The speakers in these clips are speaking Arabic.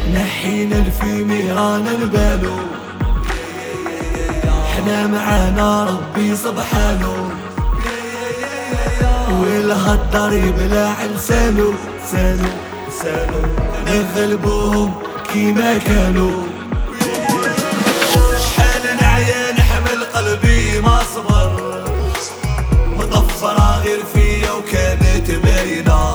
نحينا الفيمي رانا نبانو، حنا معانا ربي سبحانه، والهدار يبلع لسانو سانو نغلبوهم كيما كانوا. شحال نعيا نحمل قلبي ما صبر، مطفرة غير فيا وكانت باينة،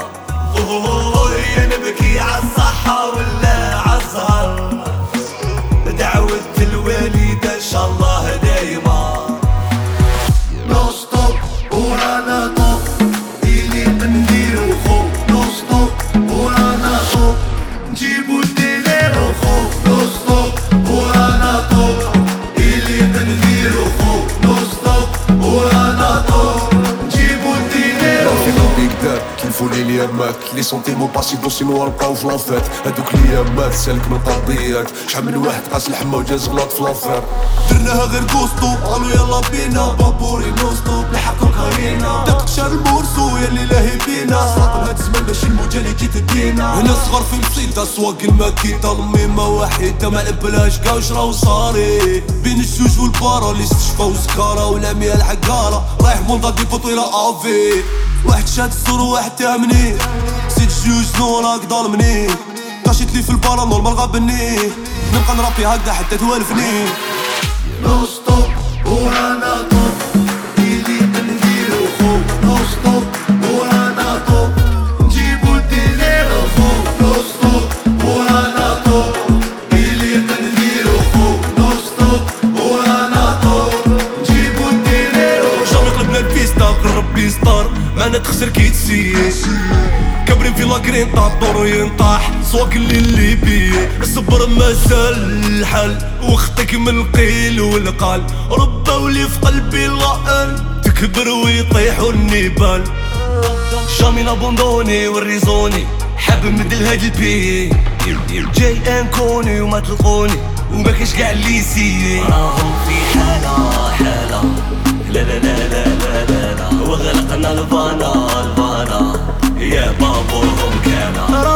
يا نبكي عالصحة ولا عالزهر، دعوة الوالدة ان شاء الله دايما. نو ستوب ورانا طوب، اللي بنديرو خوب. نو ستوب ورانا طوب، نجيبو الدينيرو خوب. نو ستوب ورانا طوب، اللي بنديرو خوب. نو ستوب ورانا طوب، نجيبو الدينيرو خوب. كيفو لي اليامات لي سونتيمون باسي دوسينو ربقاو في لافات، هادوك اليامات سالك من طبيات. شحال من واحد قاس الحما وجاز غلط في لافير، درناها غير كوستو قالو يلا بينا. بابوري نو ستوب لحقو كارينا، داك شار المورسو يا اللي لاهي بينا. ساطر هاد الزمان ماشي الموجة اللي جيت تدينا. هنا صغار في مصيدة سواق الماكيطة الميمة وحيدة ما لبلاش كاع وش راهو صاري. بين الجوج والبارا اللي استشفى وسكارة والعمية العقارة، رايح مونطا دي فطيرة افي. واحد شاد الصور وواحد تامني، سيت جوج شنو راك ظالمني. كاشيت لي في البارا نورمال غابني، نبقى نرابي هكدا حتى توالفني. نو ستوب ورانا طوب، اللي بنديرو خوب. نو ستوب ورانا طوب، نجيبو الدينيرو خوب. نو ستوب ورانا طوب، اللي بنديرو خوب. نو ستوب ورانا طوب، نجيبو الدينيرو. جامي قلبنا البيستا ربي ستار، معنا تخسر كي تسيي. كابرين في لاكرينطا الدور ينطاح سواق اللي بيه. الصبر مازال الحل وخطك من القيل والقال، ربا ولي في قلبي اللائن تكبر ويطيحوا النبال. جامي نابوندوني والريزوني حاب نبدل هاد البي، جاي انكوني وما تلقوني وما كاش قاع اللي يسيي. راهم في حالة لا لا لا لا لا لا لا، وغلقنا الفانا يا بابوهم كان.